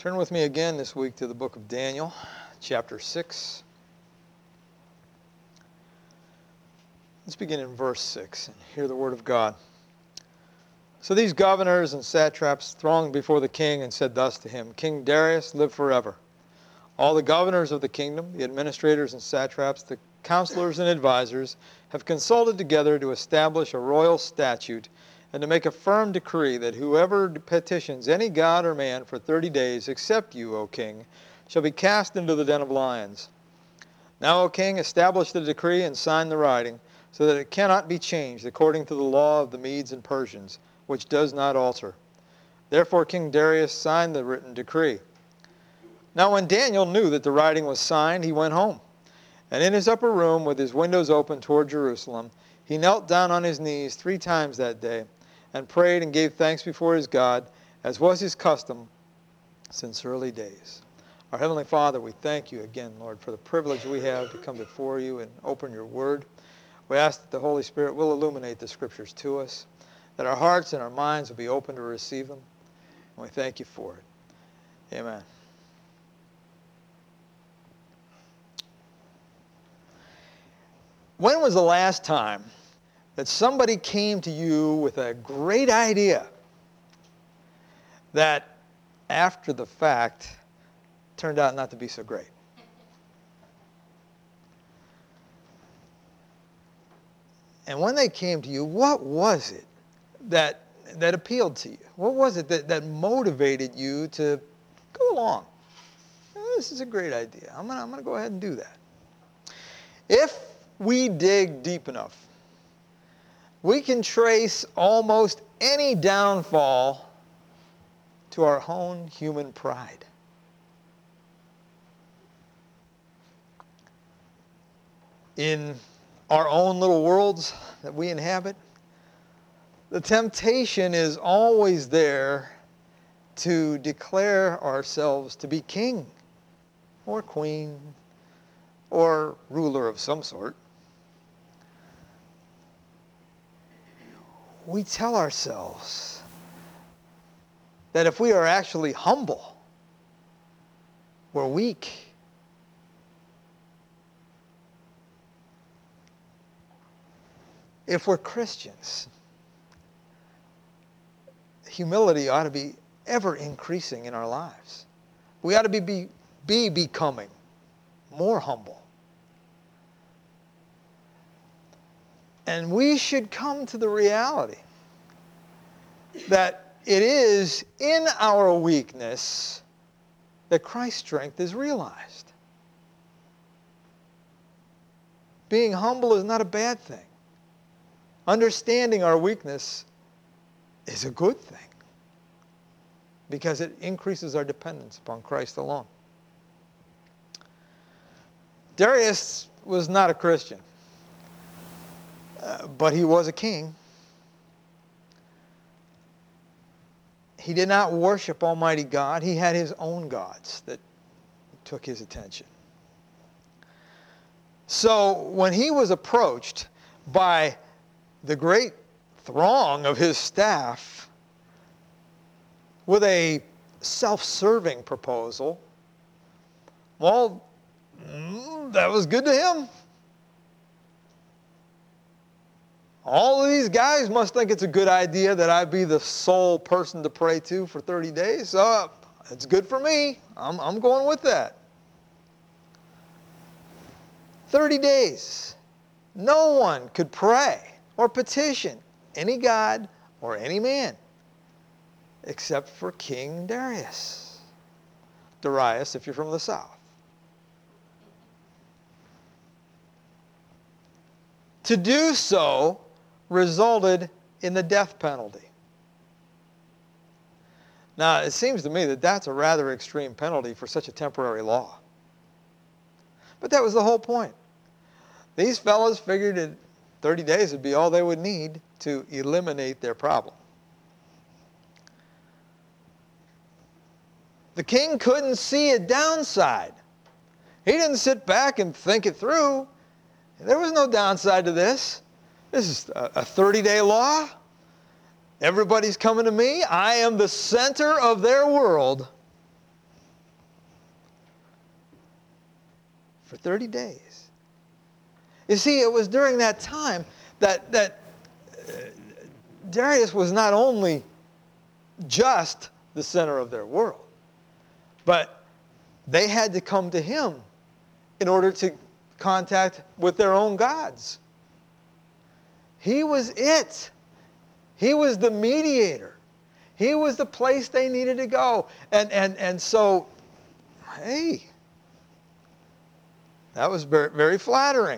Turn with me again this week to the book of Daniel, chapter 6. Let's begin in verse 6 and hear the word of God. So these governors and satraps thronged before the king and said thus to him, King Darius, live forever. All the governors of the kingdom, the administrators and satraps, the counselors and advisors, have consulted together to establish a royal statute and to make a firm decree that whoever petitions any god or man for 30 days, except you, O king, shall be cast into the den of lions. Now, O king, establish the decree and sign the writing, so that it cannot be changed according to the law of the Medes and Persians, which does not alter. Therefore King Darius signed the written decree. Now when Daniel knew that the writing was signed, he went home. And in his upper room, with his windows open toward Jerusalem, he knelt down on his knees 3 times that day, and prayed and gave thanks before his God, as was his custom since early days. Our Heavenly Father, we thank you again, Lord, for the privilege we have to come before you and open your word. We ask that the Holy Spirit will illuminate the scriptures to us, that our hearts and our minds will be open to receive them. And we thank you for it. Amen. When was the last time that somebody came to you with a great idea that after the fact turned out not to be so great? And when they came to you, what was it that appealed to you? What was it that motivated you to go along? This is a great idea. I'm gonna go ahead and do that. If we dig deep enough, we can trace almost any downfall to our own human pride. In our own little worlds that we inhabit, the temptation is always there to declare ourselves to be king or queen or ruler of some sort. We tell ourselves that if we are actually humble, we're weak. If we're Christians, humility ought to be ever increasing in our lives. We ought to be becoming more humble. And we should come to the reality that it is in our weakness that Christ's strength is realized. Being humble is not a bad thing. Understanding our weakness is a good thing because it increases our dependence upon Christ alone. Darius was not a Christian. But he was a king. He did not worship Almighty God. He had his own gods that took his attention. So when he was approached by the great throng of his staff with a self-serving proposal, well, that was good to him. All of these guys must think it's a good idea that I be the sole person to pray to for 30 days. So it's good for me. I'm going with that. 30 days. No one could pray or petition any god or any man except for King Darius. Darius, if you're from the south. To do so resulted in the death penalty. Now, it seems to me that that's a rather extreme penalty for such a temporary law. But that was the whole point. These fellows figured that 30 days would be all they would need to eliminate their problem. The king couldn't see a downside. He didn't sit back and think it through. There was no downside to this. This is a 30-day law. Everybody's coming to me. I am the center of their world. for 30 days. You see, it was during that time that Darius was not only just the center of their world, but they had to come to him in order to contact with their own gods. He was it. He was the mediator. He was the place they needed to go. And so, hey, that was very, very flattering.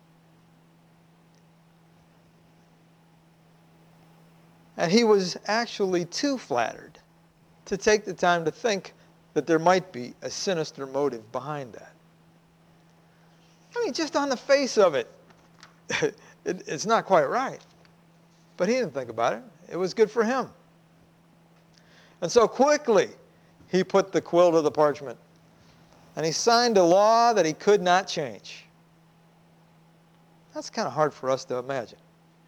And he was actually too flattered to take the time to think that there might be a sinister motive behind that. I mean, just on the face of it, it's not quite right. But he didn't think about it. It was good for him. And so quickly, he put the quill to the parchment. And he signed a law that he could not change. That's kind of hard for us to imagine.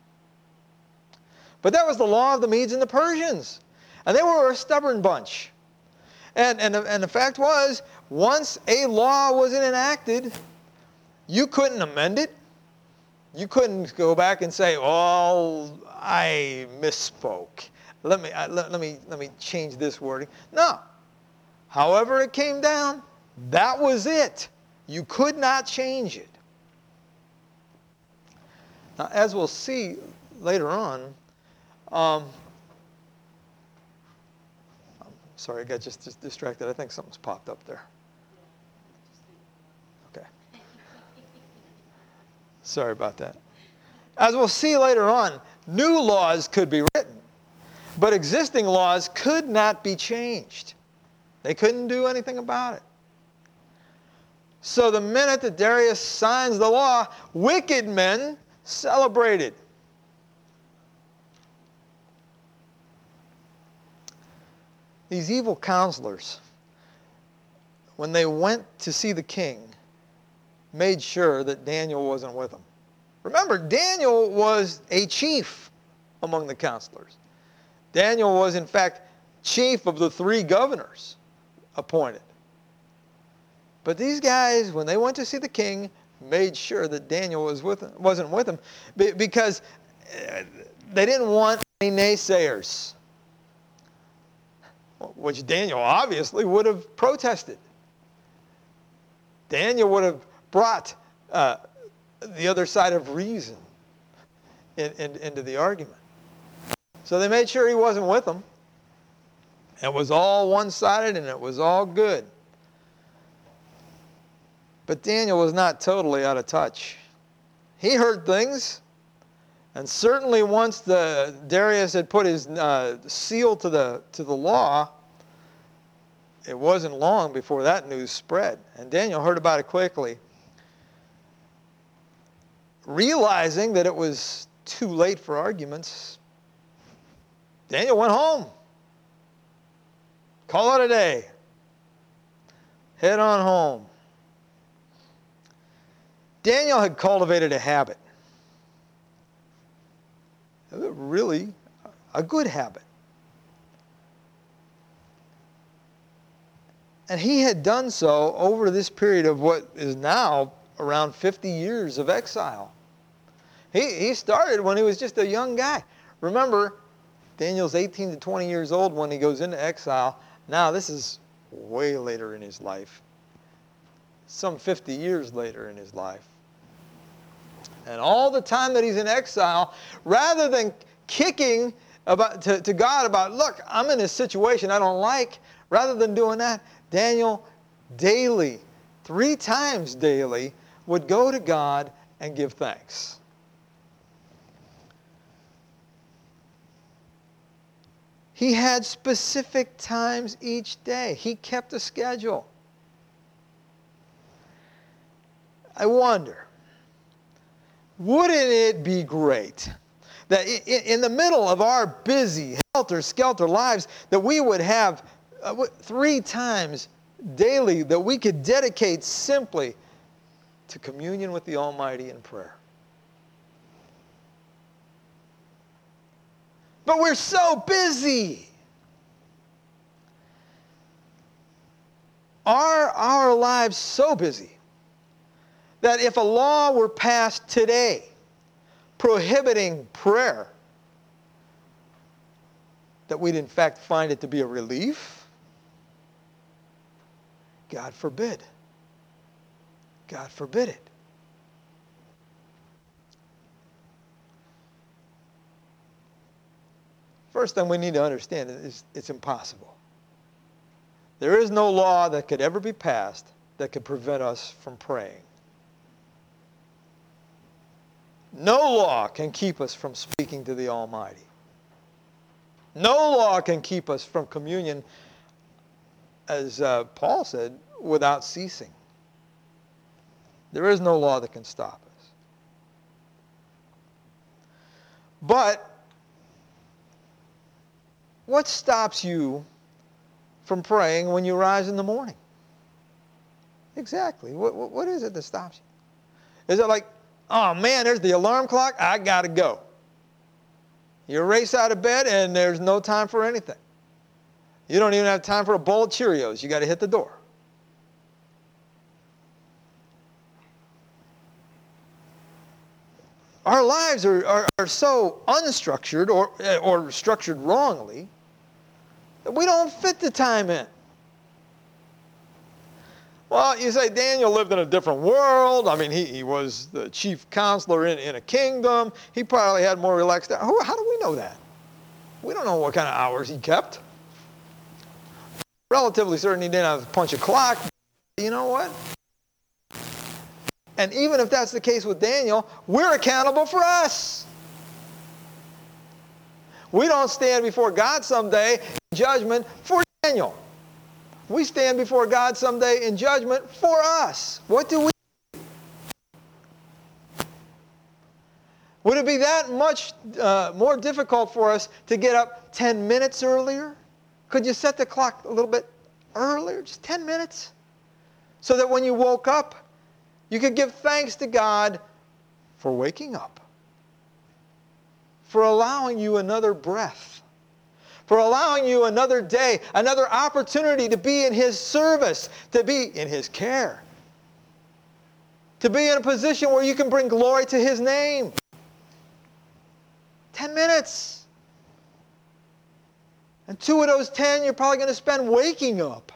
But that was the law of the Medes and the Persians. And they were a stubborn bunch. And the fact was, once a law was enacted, you couldn't amend it. You couldn't go back and say, "Oh, I misspoke. Let me change this wording." No. However it came down, that was it. You could not change it. Now, as we'll see later on, sorry, I got just distracted. I think something's popped up there. Okay. Sorry about that. As we'll see later on, new laws could be written, but existing laws could not be changed. They couldn't do anything about it. So the minute that Darius signs the law, wicked men celebrated. These evil counselors, when they went to see the king, made sure that Daniel wasn't with them. Remember, Daniel was a chief among the counselors. Daniel was, in fact, chief of the 3 governors appointed. But these guys, when they went to see the king, made sure that Daniel wasn't with them because they didn't want any naysayers, which Daniel obviously would have protested. Daniel would have brought the other side of reason into the argument. So they made sure he wasn't with them. It was all one-sided and it was all good. But Daniel was not totally out of touch. He heard things, and certainly once Darius had put his seal to the law, it wasn't long before that news spread. And Daniel heard about it quickly. Realizing that it was too late for arguments, Daniel went home. Call it a day. Head on home. Daniel had cultivated a habit. Really, a good habit. And he had done so over this period of what is now around 50 years of exile. He started when he was just a young guy. Remember, Daniel's 18 to 20 years old when he goes into exile. Now this is way later in his life. Some 50 years later in his life. And all the time that he's in exile, rather than kicking to God about, "Look, I'm in this situation I don't like," rather than doing that, Daniel daily, 3 times daily, would go to God and give thanks. He had specific times each day. He kept a schedule. I wonder, wouldn't it be great that in the middle of our busy, helter-skelter lives, that we would have 3 times daily that we could dedicate simply to communion with the Almighty in prayer? But we're so busy. Are our lives so busy that if a law were passed today prohibiting prayer, that we'd in fact find it to be a relief? God forbid. God forbid it. First thing we need to understand is it's impossible. There is no law that could ever be passed that could prevent us from praying. No law can keep us from speaking to the Almighty. No law can keep us from communion, as Paul said, without ceasing. There is no law that can stop us. But what stops you from praying when you rise in the morning? Exactly. What is it that stops you? Is it like, oh man, there's the alarm clock, I got to go. You race out of bed and there's no time for anything. You don't even have time for a bowl of Cheerios. You got to hit the door. Our lives are so unstructured or structured wrongly that we don't fit the time in. Well, you say Daniel lived in a different world. I mean, he was the chief counselor in a kingdom. He probably had more relaxed hours. How do we know that? We don't know what kind of hours he kept. Relatively certain he didn't have to punch a clock. You know what? And even if that's the case with Daniel, we're accountable for us. We don't stand before God someday in judgment for Daniel. We stand before God someday in judgment for us. What do we do? Would it be that much more difficult for us to get up 10 minutes earlier? Could you set the clock a little bit earlier, just 10 minutes? So that when you woke up, you could give thanks to God for waking up, for allowing you another breath, for allowing you another day, another opportunity to be in His service, to be in His care, to be in a position where you can bring glory to His name. 10 minutes. And 2 of those 10 you're probably going to spend waking up.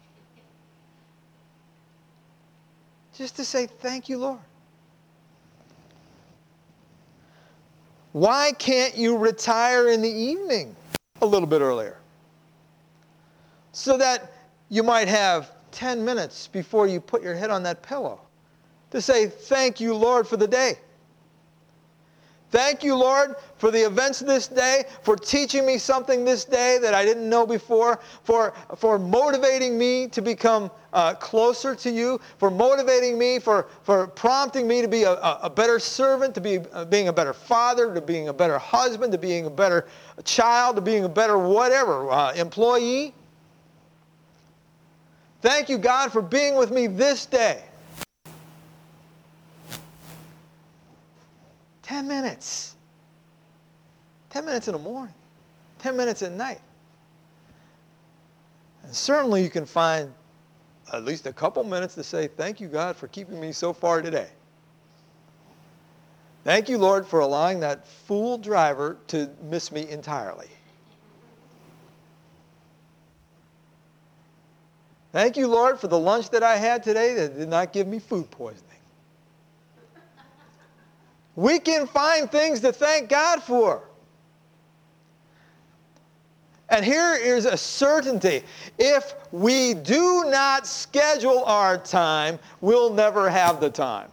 Just to say, thank you, Lord. Why can't you retire in the evening a little bit earlier? So that you might have 10 minutes before you put your head on that pillow to say, thank you, Lord, for the day. Thank you, Lord, for the events of this day, for teaching me something this day that I didn't know before, for motivating me to become closer to you, for motivating me, for prompting me to be a better servant, to being a better father, to being a better husband, to being a better child, to being a better whatever, employee. Thank you, God, for being with me this day. 10 minutes. 10 minutes in the morning. 10 minutes at night. And certainly you can find at least a couple minutes to say, thank you, God, for keeping me so far today. Thank you, Lord, for allowing that fool driver to miss me entirely. Thank you, Lord, for the lunch that I had today that did not give me food poisoning. We can find things to thank God for. And here is a certainty. If we do not schedule our time, we'll never have the time.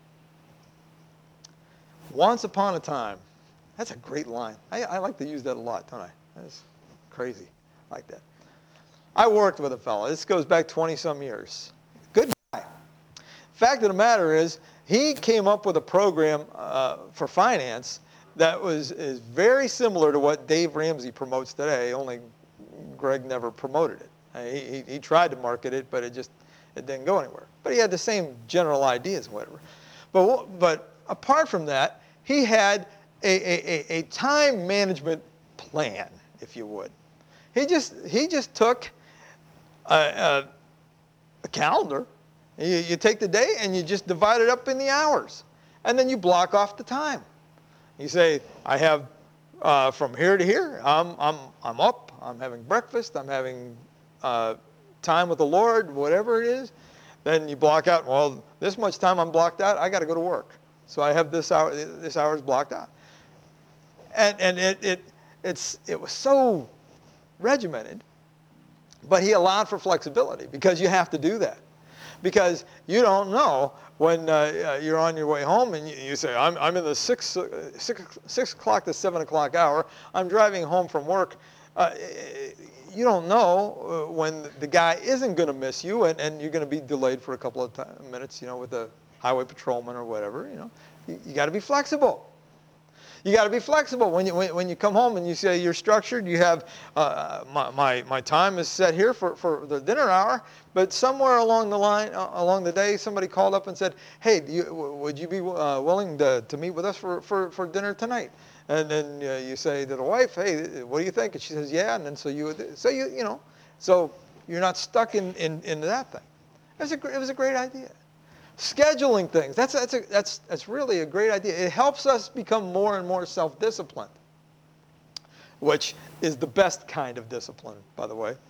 Once upon a time. That's a great line. I like to use that a lot, don't I? That's crazy. I like that. I worked with a fellow. This goes back 20-some years. Good guy. Fact of the matter is, he came up with a program for finance that is very similar to what Dave Ramsey promotes today, only Greg never promoted it. He tried to market it, but it didn't go anywhere. But he had the same general ideas and whatever. But apart from that, he had a time management plan, if you would. He just took a calendar, You take the day and you just divide it up in the hours. And then you block off the time. You say, I have from here to here, I'm up, I'm having breakfast, I'm having time with the Lord, whatever it is. Then you block out, well, this much time I'm blocked out, I got to go to work. So I have this hour is blocked out. And it was so regimented, but he allowed for flexibility because you have to do that. Because you don't know when you're on your way home and you say, I'm in the 6 o'clock to 7 o'clock hour, I'm driving home from work. You don't know when the guy isn't going to miss you and you're going to be delayed for a couple of minutes, with the highway patrolman or whatever. You got to be flexible. You got to be flexible when you come home and you say you're structured. You have my time is set here for the dinner hour, but somewhere along the line, along the day, somebody called up and said, "Hey, would you be willing to meet with us for dinner tonight?" And then you say to the wife, "Hey, what do you think?" And she says, "Yeah." And then so you're not stuck into that thing. It was a great idea. Scheduling things, that's really a great idea. It helps us become more and more self-disciplined, which is the best kind of discipline, by the way.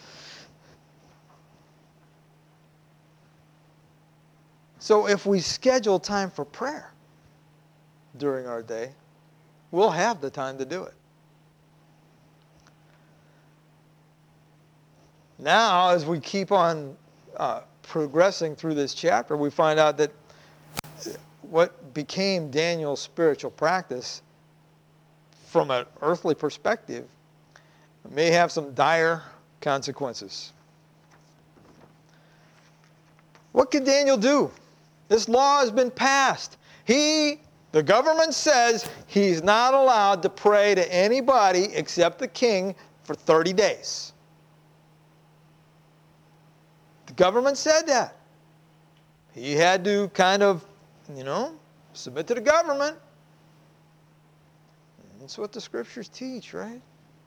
So if we schedule time for prayer during our day, we'll have the time to do it. Now, as we keep on progressing through this chapter, we find out that what became Daniel's spiritual practice from an earthly perspective may have some dire consequences. What could Daniel do? This law has been passed. The government says he's not allowed to pray to anybody except the king for 30 days. The government said that. He had to kind of, submit to the government. That's what the scriptures teach, right?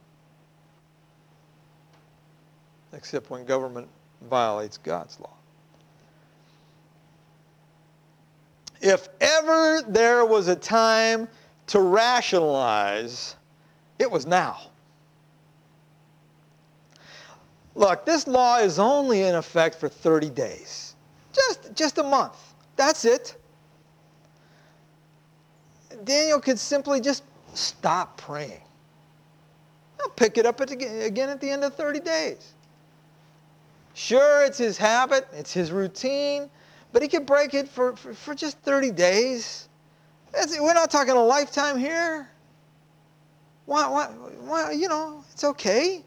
Except when government violates God's law. If ever there was a time to rationalize, it was now. Look, this law is only in effect for 30 days. Just a month. That's it. Daniel could simply just stop praying. He'll pick it up again at the end of 30 days. Sure, it's his habit, it's his routine, but he could break it for just 30 days. We're not talking a lifetime here. Why, it's okay.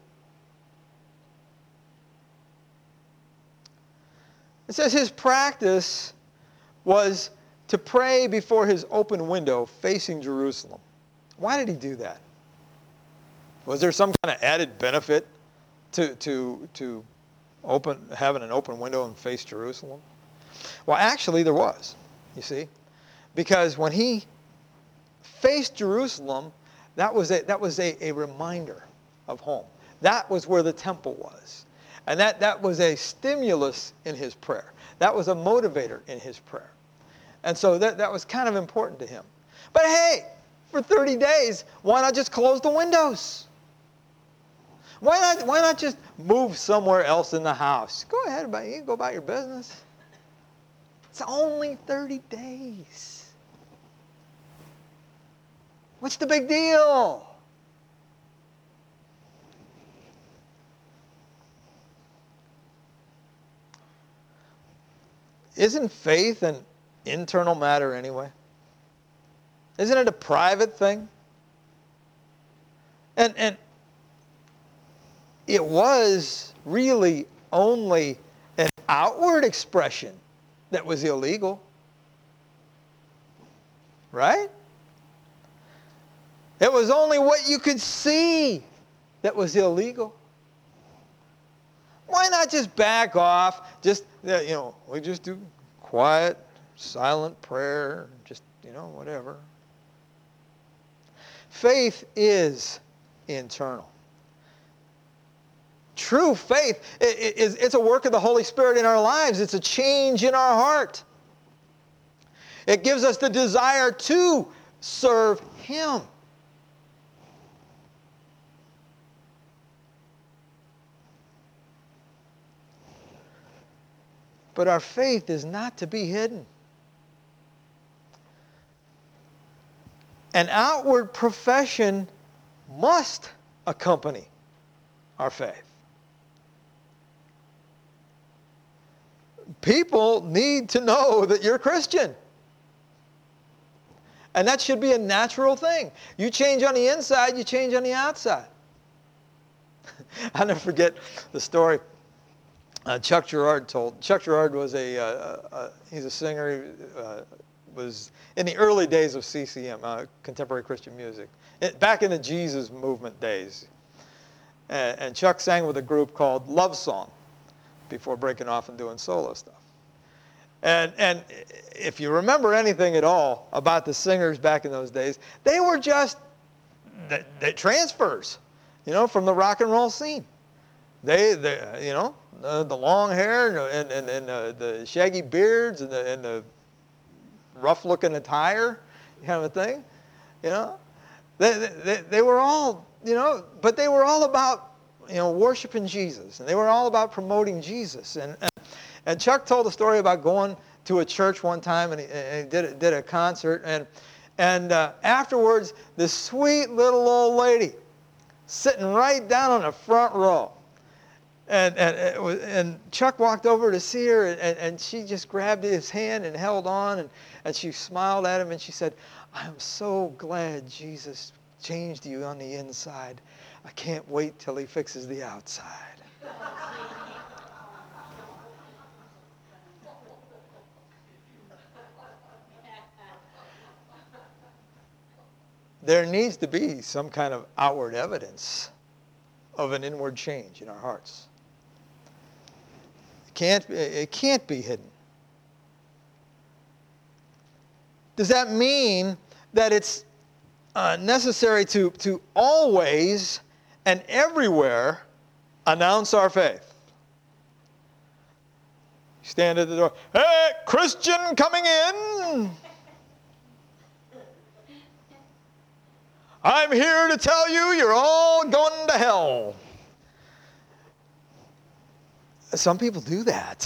It says his practice was to pray before his open window facing Jerusalem. Why did he do that? Was there some kind of added benefit to having an open window and face Jerusalem? Well, actually there was, you see. Because when he faced Jerusalem, that was a reminder of home. That was where the temple was. And that was a stimulus in his prayer. That was a motivator in his prayer. And so that was kind of important to him. But hey, for 30 days, why not just close the windows? Why not just move somewhere else in the house? Go ahead, you can go about your business. It's only 30 days. What's the big deal? Isn't faith an internal matter anyway? Isn't it a private thing? And it was really only an outward expression that was illegal. Right? It was only what you could see that was illegal. Why not just back off? We just do quiet, silent prayer, just, whatever. Faith is internal. true faith, it's a work of the Holy Spirit in our lives. It's a change in our heart. It gives us the desire to serve Him. But our faith is not to be hidden. An outward profession must accompany our faith. People need to know that you're Christian. And that should be a natural thing. You change on the inside, you change on the outside. I'll never forget the story Chuck Girard told. Chuck Girard was he's a singer. He was in the early days of CCM, contemporary Christian music, back in the Jesus movement days. And Chuck sang with a group called Love Song before breaking off and doing solo stuff. And if you remember anything at all about the singers back in those days, they were just they transfers, from the rock and roll scene. They the long hair and the shaggy beards and the rough-looking attire, kind of a thing, They were all, but they were all about, worshiping Jesus, and they were all about promoting Jesus. And Chuck told a story about going to a church one time, and he did a concert, and afterwards, this sweet little old lady sitting right down on the front row. And Chuck walked over to see her, and she just grabbed his hand and held on, and she smiled at him, and she said, "I am so glad Jesus changed you on the inside. I can't wait till He fixes the outside." There needs to be some kind of outward evidence of an inward change in our hearts. It can't be hidden. Does that mean that it's necessary to always and everywhere announce our faith? Stand at the door. "Hey, Christian coming in. I'm here to tell you you're all going to hell." Some people do that.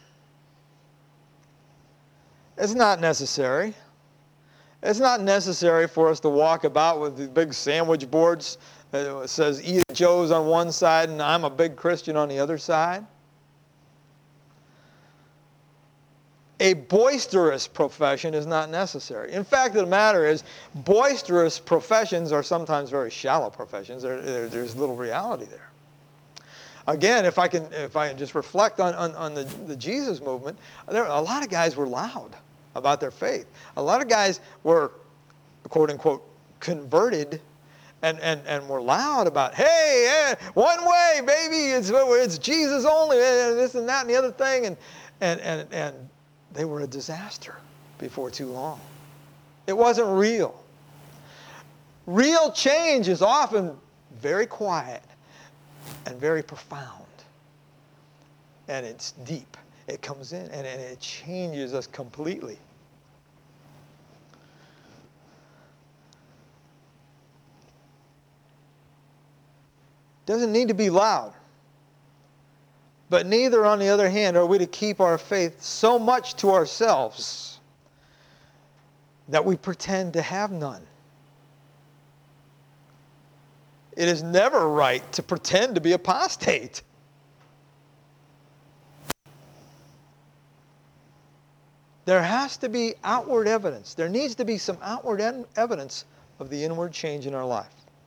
It's not necessary. It's not necessary for us to walk about with the big sandwich boards that says "Eat at Joe's" on one side and "I'm a big Christian" on the other side. A boisterous profession is not necessary. In fact, the matter is, boisterous professions are sometimes very shallow professions. There's little reality there. Again, if I can just reflect on the Jesus movement, a lot of guys were loud about their faith. A lot of guys were, quote unquote, converted and were loud about, "Hey, one way, baby, it's Jesus only, this and that and the other thing," and they were a disaster before too long. It wasn't real. Real change is often very quiet and very profound. And it's deep. It comes in and it changes us completely. Doesn't need to be loud. But neither, on the other hand, are we to keep our faith so much to ourselves that we pretend to have none. It is never right to pretend to be apostate. There has to be outward evidence. There needs to be some outward evidence of the inward change in our life.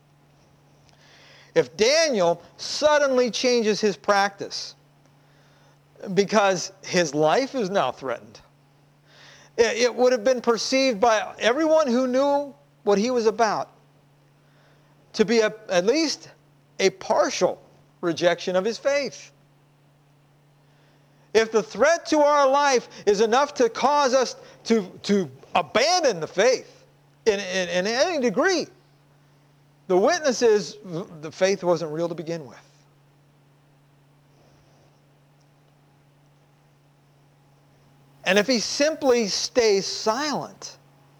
If Daniel suddenly changes his practice because his life is now threatened, it would have been perceived by everyone who knew what he was about to be at least a partial rejection of his faith. If the threat to our life is enough to cause us to abandon the faith in any degree, the witness is the faith wasn't real to begin with. And if he simply stays silent,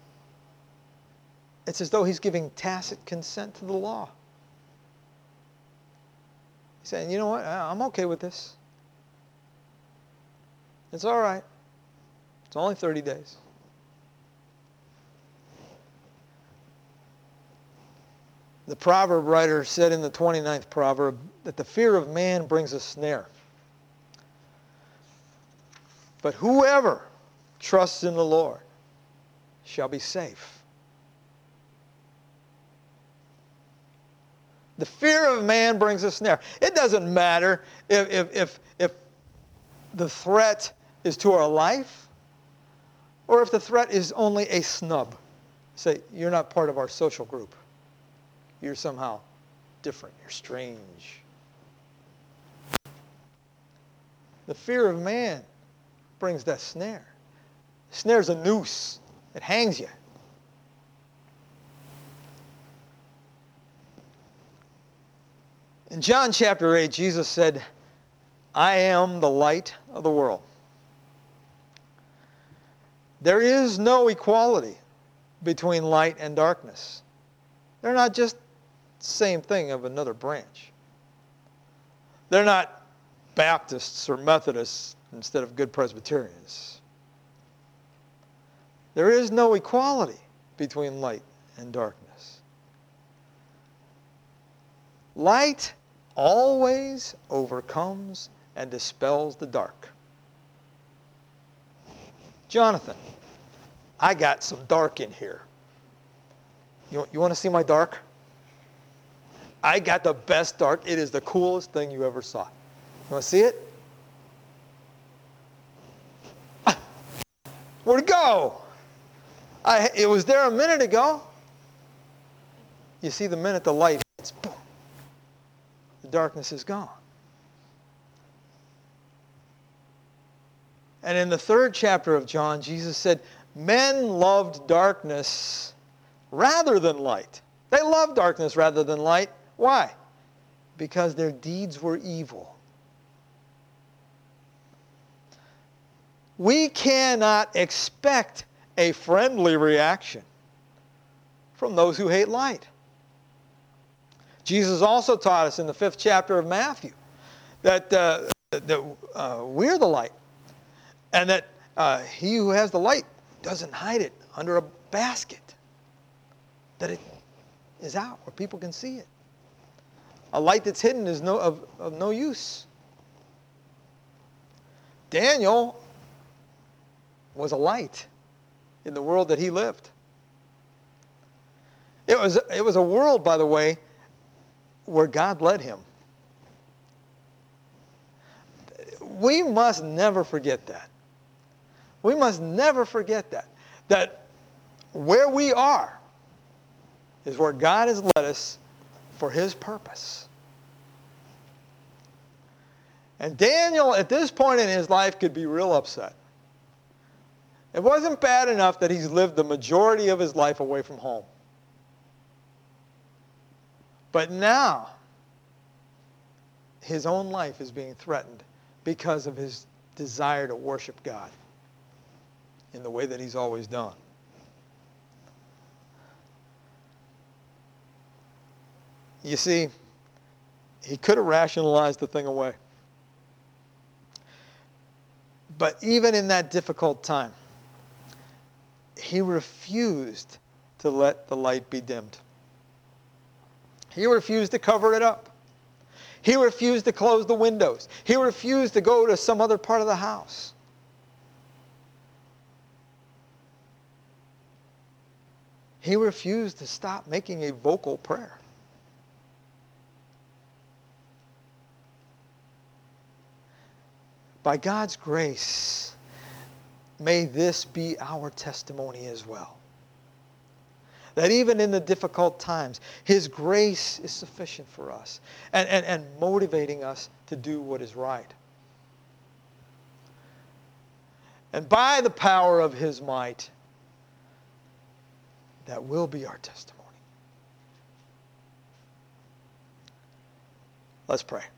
it's as though he's giving tacit consent to the law. He's saying, you know what, I'm okay with this. It's all right. It's only 30 days. The proverb writer said in the 29th proverb that the fear of man brings a snare. But whoever trusts in the Lord shall be safe. The fear of man brings a snare. It doesn't matter if the threat is to our life or if the threat is only a snub. Say, you're not part of our social group. You're somehow different. You're strange. The fear of man brings that snare. Snare's a noose. It hangs you. In John chapter 8, Jesus said, I am the light of the world. There is no equality between light and darkness. They're not just the same thing of another branch. They're not Baptists or Methodists instead of good Presbyterians. There is no equality between light and darkness. Light always overcomes and dispels the dark. Jonathan, I got some dark in here. You want to see my dark? I got the best dark. It is the coolest thing you ever saw. You want to see it? Where'd it go? It was there a minute ago. You see, the minute the light hits, boom, the darkness is gone. And in the 3rd chapter of John, Jesus said, men loved darkness rather than light. They loved darkness rather than light. Why? Because their deeds were evil. We cannot expect a friendly reaction from those who hate light. Jesus also taught us in the 5th chapter of Matthew that we're the light, and that he who has the light doesn't hide it under a basket, that it is out where people can see it. A light that's hidden is of no use. Daniel was a light in the world that he lived. It was a world, by the way, where God led him. We must never forget that. We must never forget that. That where we are is where God has led us for his purpose. And Daniel, at this point in his life, could be real upset. It wasn't bad enough that he's lived the majority of his life away from home. But now, his own life is being threatened because of his desire to worship God in the way that he's always done. You see, he could have rationalized the thing away. But even in that difficult time, he refused to let the light be dimmed. He refused to cover it up. He refused to close the windows. He refused to go to some other part of the house. He refused to stop making a vocal prayer. By God's grace, may this be our testimony as well. That even in the difficult times, his grace is sufficient for us and motivating us to do what is right. And by the power of his might, that will be our testimony. Let's pray.